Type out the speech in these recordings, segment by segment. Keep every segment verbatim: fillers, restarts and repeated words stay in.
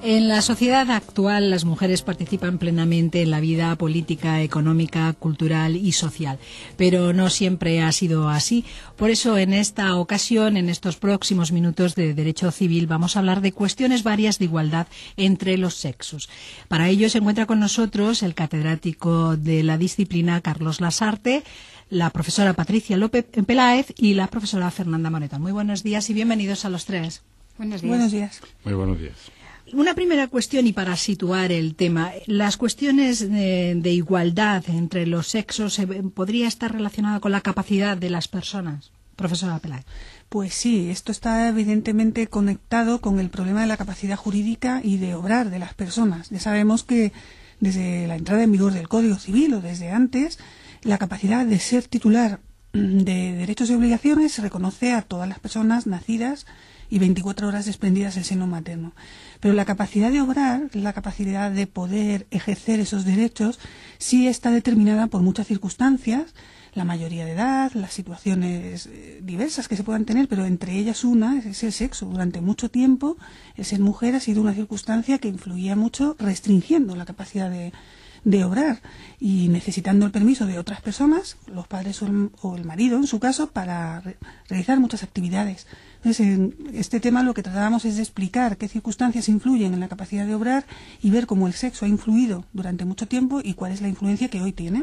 En la sociedad actual, las mujeres participan plenamente en la vida política, económica, cultural y social, pero no siempre ha sido así. Por eso, en esta ocasión, en estos próximos minutos de Derecho Civil, vamos a hablar de cuestiones varias de igualdad entre los sexos. Para ello se encuentra con nosotros el catedrático de la disciplina, Carlos Lasarte, la profesora Patricia López Peláez y la profesora Fernanda Moreta. Muy buenos días y bienvenidos a los tres. Buenos días. Buenos días. Muy buenos días. Una primera cuestión, y para situar el tema, las cuestiones de, de igualdad entre los sexos, ¿podría estar relacionada con la capacidad de las personas? Profesora Peláez. Pues sí, esto está evidentemente conectado con el problema de la capacidad jurídica y de obrar de las personas. Ya sabemos que desde la entrada en vigor del Código Civil o desde antes, la capacidad de ser titular de derechos y obligaciones se reconoce a todas las personas nacidas y veinticuatro horas desprendidas del seno materno. Pero la capacidad de obrar, la capacidad de poder ejercer esos derechos, sí está determinada por muchas circunstancias, la mayoría de edad, las situaciones diversas que se puedan tener, pero entre ellas una es el sexo. Durante mucho tiempo, el ser mujer ha sido una circunstancia que influía mucho, restringiendo la capacidad de, de obrar y necesitando el permiso de otras personas, los padres o el, o el marido, en su caso, para re, realizar muchas actividades. Entonces, en este tema lo que tratábamos es de explicar qué circunstancias influyen en la capacidad de obrar y ver cómo el sexo ha influido durante mucho tiempo y cuál es la influencia que hoy tiene.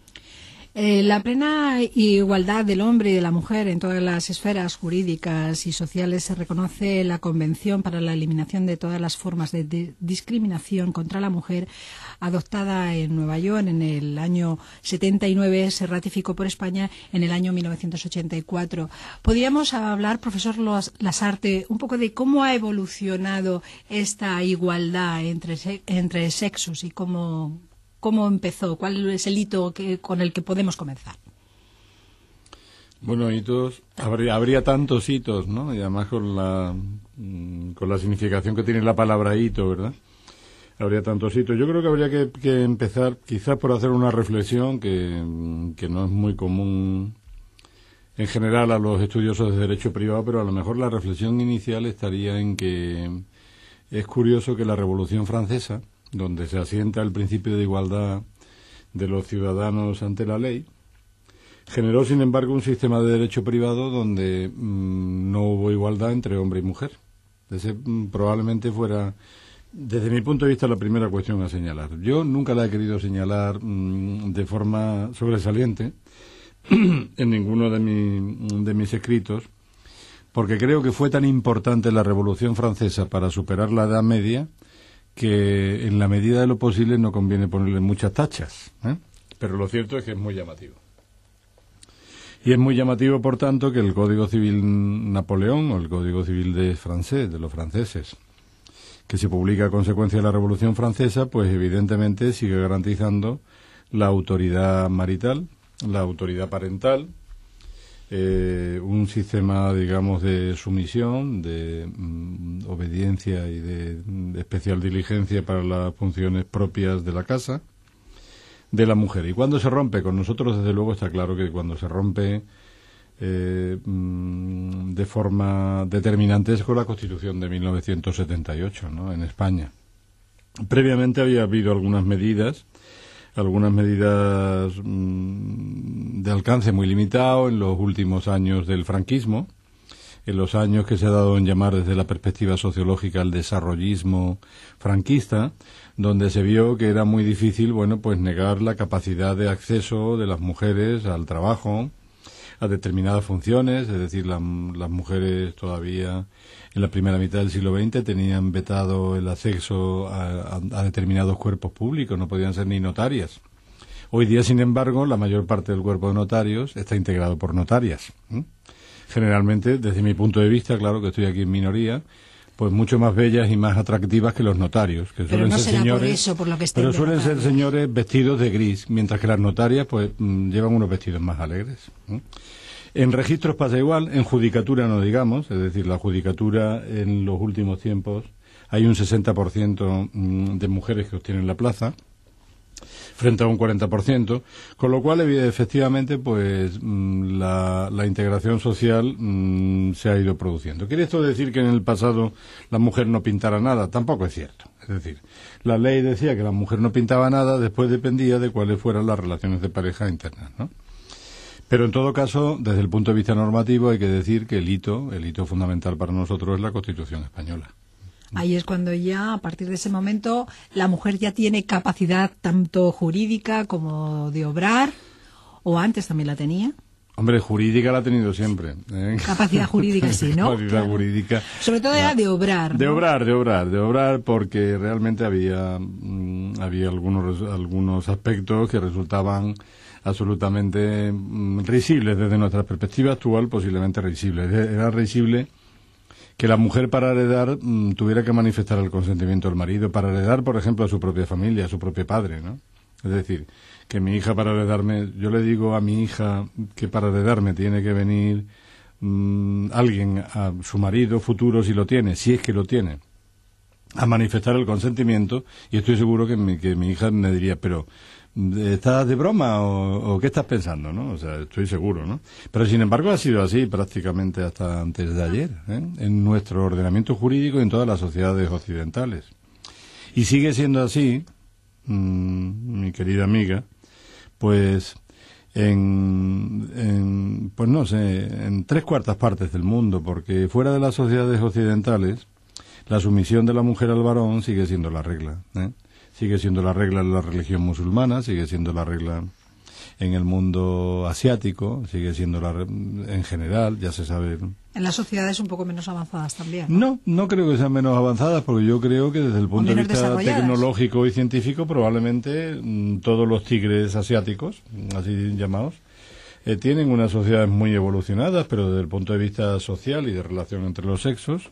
Eh, la plena igualdad del hombre y de la mujer en todas las esferas jurídicas y sociales se reconoce en la Convención para la Eliminación de todas las formas de, de discriminación contra la mujer, adoptada en Nueva York en el año setenta y nueve, se ratificó por España en el año mil novecientos ochenta y cuatro. ¿Podríamos hablar, profesor Lasarte, un poco de cómo ha evolucionado esta igualdad entre, entre sexos y cómo... ¿Cómo empezó? ¿Cuál es el hito que, con el que podemos comenzar? Bueno, hitos, habría, habría tantos hitos, ¿no? Y además con la, con la significación que tiene la palabra hito, ¿verdad? Habría tantos hitos. Yo creo que habría que, que empezar quizás por hacer una reflexión que, que no es muy común en general a los estudiosos de derecho privado, pero a lo mejor la reflexión inicial estaría en que es curioso que la Revolución Francesa, donde se asienta el principio de igualdad de los ciudadanos ante la ley, generó, sin embargo, un sistema de derecho privado donde mmm, no hubo igualdad entre hombre y mujer. Ese mmm, probablemente fuera, desde mi punto de vista, la primera cuestión a señalar. Yo nunca la he querido señalar mmm, de forma sobresaliente en ninguno de, mi, de mis escritos, porque creo que fue tan importante la Revolución Francesa para superar la Edad Media que en la medida de lo posible no conviene ponerle muchas tachas, ¿eh? Pero lo cierto es que es muy llamativo. Y es muy llamativo, por tanto, que el Código Civil Napoleón, o el Código Civil de francés, de los franceses, que se publica a consecuencia de la Revolución Francesa, pues evidentemente sigue garantizando la autoridad marital, la autoridad parental, Eh, un sistema, digamos, de sumisión, de mm, obediencia y de, de especial diligencia para las funciones propias de la casa de la mujer. Y cuando se rompe, con nosotros desde luego está claro que cuando se rompe eh, mm, de forma determinante es con la Constitución de mil novecientos setenta y ocho, ¿no?, en España. Previamente había habido algunas medidas algunas medidas mmm, de alcance muy limitado en los últimos años del franquismo, en los años que se ha dado en llamar desde la perspectiva sociológica el desarrollismo franquista, donde se vio que era muy difícil, bueno, pues negar la capacidad de acceso de las mujeres al trabajo, a determinadas funciones, es decir, la, las mujeres todavía en la primera mitad del siglo veinte tenían vetado el acceso a, a, a determinados cuerpos públicos, no podían ser ni notarias. Hoy día, sin embargo, la mayor parte del cuerpo de notarios está integrado por notarias. ¿eh? Generalmente, desde mi punto de vista, claro que estoy aquí en minoría, pues mucho más bellas y más atractivas que los notarios, que pero suelen no ser será señores, por eso, por lo que pero suelen derrotando. ser señores vestidos de gris, mientras que las notarias pues mmm, llevan unos vestidos más alegres. ¿eh? En registros pasa igual, en judicatura no digamos, es decir, la judicatura en los últimos tiempos hay un sesenta por ciento de mujeres que obtienen la plaza, frente a un cuarenta por ciento, con lo cual efectivamente pues la, la integración social mmm, se ha ido produciendo. ¿Quiere esto decir que en el pasado la mujer no pintara nada? Tampoco es cierto. Es decir, la ley decía que la mujer no pintaba nada, después dependía de cuáles fueran las relaciones de pareja internas, ¿no? Pero en todo caso, desde el punto de vista normativo, hay que decir que el hito, el hito fundamental para nosotros es la Constitución española. Ahí es cuando ya, a partir de ese momento, la mujer ya tiene capacidad tanto jurídica como de obrar, o antes también la tenía. Hombre, jurídica la ha tenido siempre, ¿eh? Capacidad jurídica, sí, ¿no? Capacidad Claro. jurídica. Sobre todo era de obrar, ¿no? De obrar, de obrar, de obrar, porque realmente había, mm, había algunos, algunos aspectos que resultaban absolutamente mm, risibles desde nuestra perspectiva actual, posiblemente risibles. Era risible que la mujer para heredar mm, tuviera que manifestar el consentimiento del marido, para heredar, por ejemplo, a su propia familia, a su propio padre, ¿no? Es decir, que mi hija para heredarme, yo le digo a mi hija que para heredarme tiene que venir mmm, alguien, a su marido futuro, si lo tiene, si es que lo tiene, a manifestar el consentimiento, y estoy seguro que mi, que mi hija me diría, pero ¿estás de broma o, o qué estás pensando, no? O sea, estoy seguro, ¿no? Pero sin embargo ha sido así prácticamente hasta antes de ayer, ¿eh? En nuestro ordenamiento jurídico y en todas las sociedades occidentales. Y sigue siendo así, mmm, mi querida amiga, pues en, en, pues no sé, en tres cuartas partes del mundo, porque fuera de las sociedades occidentales, la sumisión de la mujer al varón sigue siendo la regla, ¿eh? Sigue siendo la regla en la religión musulmana, sigue siendo la regla en el mundo asiático, sigue siendo la en general, ya se sabe. En las sociedades un poco menos avanzadas también, ¿no? No, no creo que sean menos avanzadas, porque yo creo que desde el punto de vista tecnológico y científico, probablemente mmm, todos los tigres asiáticos, así llamados, eh, tienen unas sociedades muy evolucionadas, pero desde el punto de vista social y de relación entre los sexos,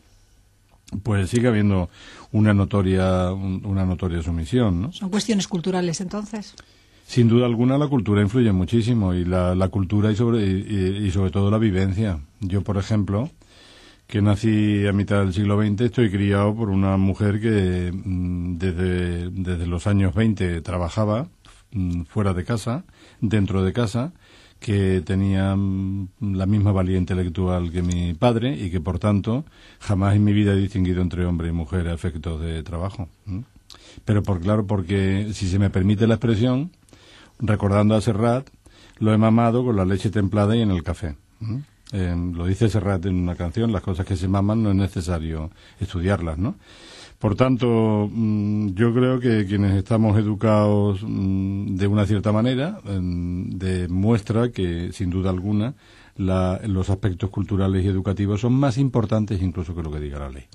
pues sigue habiendo una notoria una notoria sumisión, ¿no? ¿Son cuestiones culturales, entonces? Sin duda alguna la cultura influye muchísimo, y la, la cultura y sobre, y, y sobre todo la vivencia. Yo, por ejemplo, que nací a mitad del siglo veinte, estoy criado por una mujer que mmm, desde, desde los años veinte trabajaba mmm, fuera de casa, dentro de casa, que tenía mmm, la misma valía intelectual que mi padre y que, por tanto, jamás en mi vida he distinguido entre hombre y mujer a efectos de trabajo. ¿Mm? Pero, por claro, porque, si se me permite la expresión, recordando a Serrat, lo he mamado con la leche templada y en el café. ¿Mm? Eh, lo dice Serrat en una canción, las cosas que se maman no es necesario estudiarlas, ¿no? Por tanto, mmm, yo creo que quienes estamos educados mmm, de una cierta manera mmm, demuestra que, sin duda alguna, la, los aspectos culturales y educativos son más importantes incluso que lo que diga la ley.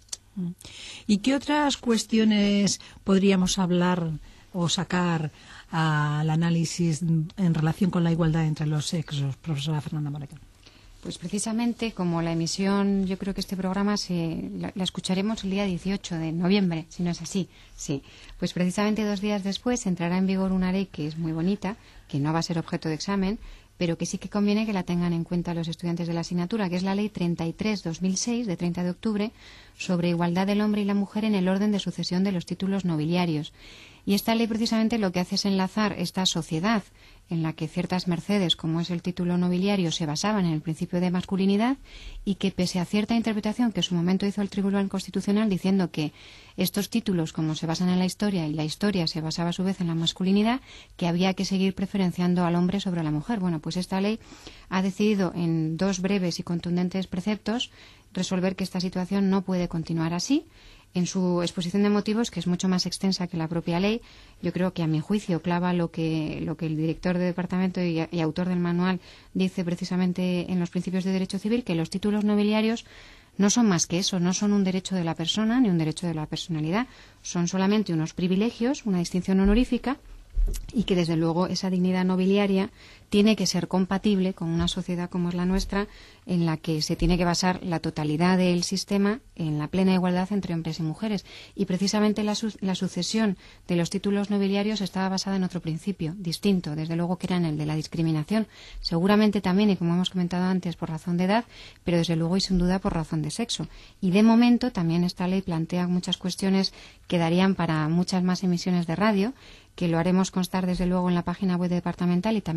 ¿Y qué otras cuestiones podríamos hablar o sacar al análisis en relación con la igualdad entre los sexos, profesora Fernanda Moreca? Pues precisamente, como la emisión, yo creo que este programa se, la, la escucharemos el día dieciocho de noviembre, si no es así, sí. Pues precisamente dos días después entrará en vigor una ley que es muy bonita, que no va a ser objeto de examen, pero que sí que conviene que la tengan en cuenta los estudiantes de la asignatura, que es la Ley treinta y tres barra dos mil seis, de treinta de octubre, sobre igualdad del hombre y la mujer en el orden de sucesión de los títulos nobiliarios. Y esta ley precisamente lo que hace es enlazar esta sociedad en la que ciertas mercedes, como es el título nobiliario, se basaban en el principio de masculinidad, y que, pese a cierta interpretación que en su momento hizo el Tribunal Constitucional diciendo que estos títulos, como se basan en la historia y la historia se basaba a su vez en la masculinidad, que había que seguir preferenciando al hombre sobre la mujer. Bueno, pues esta ley ha decidido, en dos breves y contundentes preceptos, resolver que esta situación no puede continuar así. En su exposición de motivos, que es mucho más extensa que la propia ley, yo creo que, a mi juicio, clava lo que, lo que el director de departamento y, y autor del manual dice precisamente en los principios de derecho civil, que los títulos nobiliarios no son más que eso, no son un derecho de la persona ni un derecho de la personalidad, son solamente unos privilegios, una distinción honorífica, y que, desde luego, esa dignidad nobiliaria tiene que ser compatible con una sociedad como es la nuestra, en la que se tiene que basar la totalidad del sistema en la plena igualdad entre hombres y mujeres. Y precisamente la, su la sucesión de los títulos nobiliarios estaba basada en otro principio, distinto, desde luego, que era en el de la discriminación, seguramente también, y como hemos comentado antes, por razón de edad, pero desde luego y sin duda por razón de sexo. Y de momento también esta ley plantea muchas cuestiones que darían para muchas más emisiones de radio, que lo haremos constar desde luego en la página web departamental, y también lo hemos puesto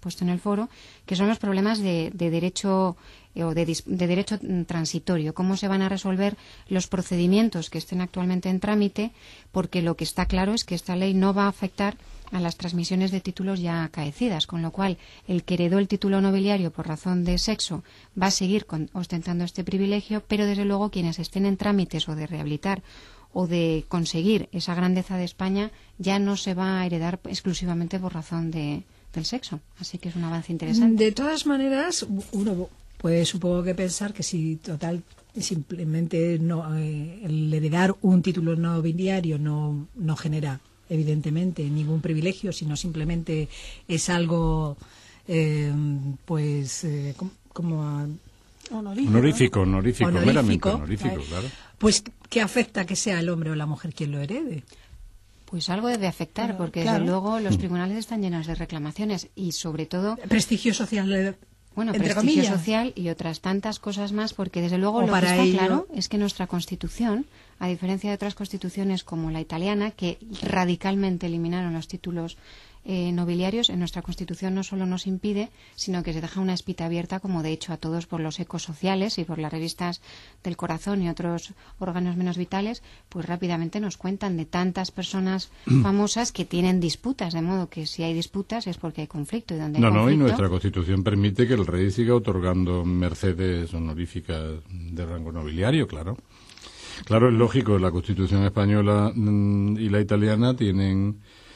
puesto en el foro, que son los problemas de, de derecho eh, o de, de derecho transitorio, cómo se van a resolver los procedimientos que estén actualmente en trámite, porque lo que está claro es que esta ley no va a afectar a las transmisiones de títulos ya acaecidas, con lo cual el que heredó el título nobiliario por razón de sexo va a seguir con, ostentando este privilegio, pero desde luego quienes estén en trámites o de rehabilitar o de conseguir esa grandeza de España ya no se va a heredar exclusivamente por razón de, del sexo. Así que es un avance interesante. De todas maneras, uno puede supongo que pensar que si total simplemente no eh, el heredar un título nobiliario no, no genera evidentemente ningún privilegio, sino simplemente es algo eh, pues eh, como Honorífico, honorífico, honorífico, honorífico, meramente honorífico, claro. Pues ¿qué afecta que sea el hombre o la mujer quien lo herede? Pues algo debe afectar, Claro, porque claro. desde luego los tribunales están llenos de reclamaciones y sobre todo Prestigio social, eh, bueno, entre prestigio comillas. social y otras tantas cosas más, porque desde luego O lo que para está ello- claro es que nuestra Constitución, a diferencia de otras constituciones como la italiana, que radicalmente eliminaron los títulos eh, nobiliarios, en nuestra Constitución no solo nos impide, sino que se deja una espita abierta, como de hecho a todos por los ecos sociales y por las revistas del corazón y otros órganos menos vitales, pues rápidamente nos cuentan de tantas personas famosas que tienen disputas, de modo que si hay disputas es porque hay conflicto y donde hay No, no, y conflicto, nuestra Constitución permite que el rey siga otorgando mercedes honoríficas de rango nobiliario, claro. Claro, es lógico, la Constitución española mm, y la italiana tienen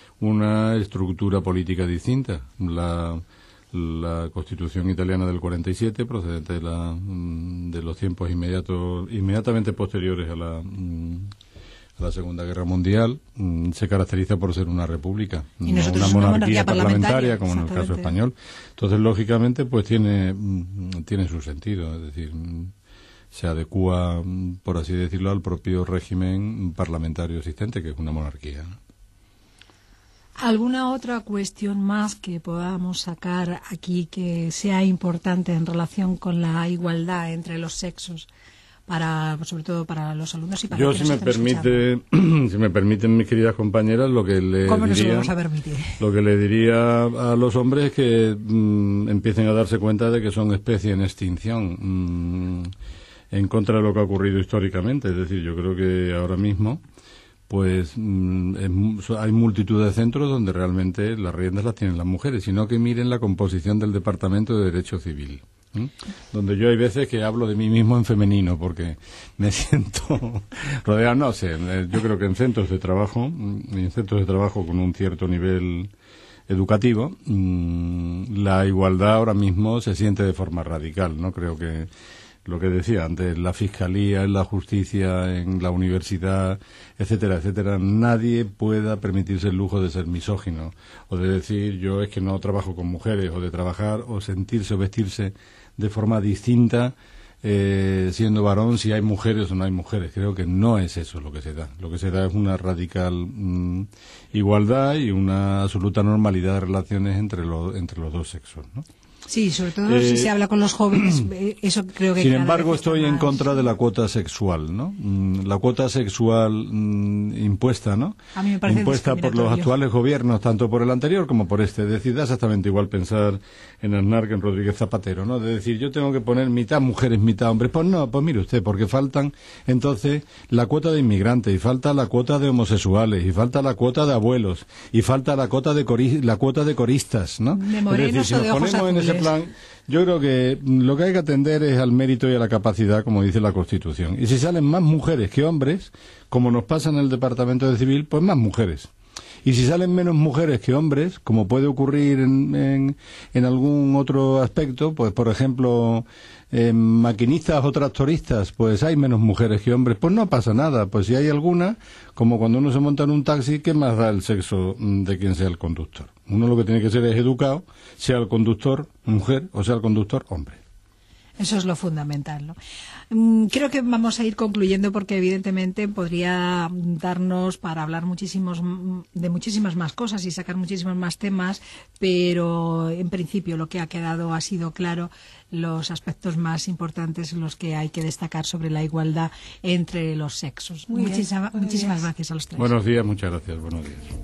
una estructura política distinta. La, la Constitución italiana del cuarenta y siete, procedente de, la, mm, de los tiempos inmediatos, inmediatamente posteriores a la, mm, a la Segunda Guerra Mundial, mm, se caracteriza por ser una república, Y no nosotros una una monarquía monarquía parlamentaria, parlamentaria, como en el caso exactamente. español. Entonces, lógicamente, pues tiene, mm, tiene su sentido, es decir, mm, se adecúa, mm, por así decirlo, al propio régimen parlamentario existente, que es una monarquía, ¿no? ¿Alguna otra cuestión más que podamos sacar aquí que sea importante en relación con la igualdad entre los sexos, para sobre todo para los alumnos y para Yo, los que si nos me están permite, si me permiten mis queridas compañeras, lo que le ¿Cómo nos lo diría, vamos a permitir? lo que le diría a los hombres es que mm, empiecen a darse cuenta de que son especie en extinción, mm, en contra de lo que ha ocurrido históricamente. Es decir, yo creo que ahora mismo pues mm, es, hay multitud de centros donde realmente las riendas las tienen las mujeres, sino que miren la composición del Departamento de Derecho Civil, ¿m? Donde yo hay veces que hablo de mí mismo en femenino porque me siento rodeado, no sé, yo creo que en centros de trabajo, en centros de trabajo con un cierto nivel educativo, mmm, la igualdad ahora mismo se siente de forma radical, ¿no? Creo que lo que decía antes, la fiscalía, en la justicia, en la universidad, etcétera, etcétera, nadie pueda permitirse el lujo de ser misógino o de decir yo es que no trabajo con mujeres, o de trabajar o sentirse o vestirse de forma distinta eh, siendo varón, si hay mujeres o no hay mujeres. Creo que no es eso lo que se da. Lo que se da es una radical mm, igualdad y una absoluta normalidad de relaciones entre, lo, entre los dos sexos, ¿no? Sí, sobre todo Eh, si se habla con los jóvenes, eh, eso creo que Sin cada embargo, vez está estoy en más- contra de la cuota sexual, ¿no? Mm, La cuota sexual mm, impuesta, ¿no? A mí me parece Impuesta por los discriminatorio. actuales gobiernos, tanto por el anterior como por este. Es decir, da exactamente igual pensar en Aznar que en Rodríguez Zapatero, ¿no? De decir, yo tengo que poner mitad mujeres, mitad hombres. Pues no, pues mire usted, porque faltan entonces la cuota de inmigrantes, y falta la cuota de homosexuales, y falta la cuota de abuelos, y falta la cuota de cori- la cuota de coristas, ¿no? De Es morenos decir, si o nos de ojos ponemos en ese azules. plan, yo creo que lo que hay que atender es al mérito y a la capacidad, como dice la Constitución. Y si salen más mujeres que hombres, como nos pasa en el Departamento de Civil, pues más mujeres. Y si salen menos mujeres que hombres, como puede ocurrir en, en, en algún otro aspecto, pues por ejemplo, en maquinistas o tractoristas, pues hay menos mujeres que hombres, pues no pasa nada. Pues si hay alguna, como cuando uno se monta en un taxi, ¿qué más da el sexo mm, de quien sea el conductor? Uno lo que tiene que ser es educado, sea el conductor mujer o sea el conductor hombre. Eso es lo fundamental, ¿no? Mm, Creo que vamos a ir concluyendo porque evidentemente podría darnos para hablar muchísimos mm, de muchísimas más cosas y sacar muchísimos más temas, pero en principio lo que ha quedado ha sido claro los aspectos más importantes, los que hay que destacar sobre la igualdad entre los sexos. Muy bien, Muchísima- buenos muchísimas días. gracias a los tres. Buenos días, muchas gracias, buenos días.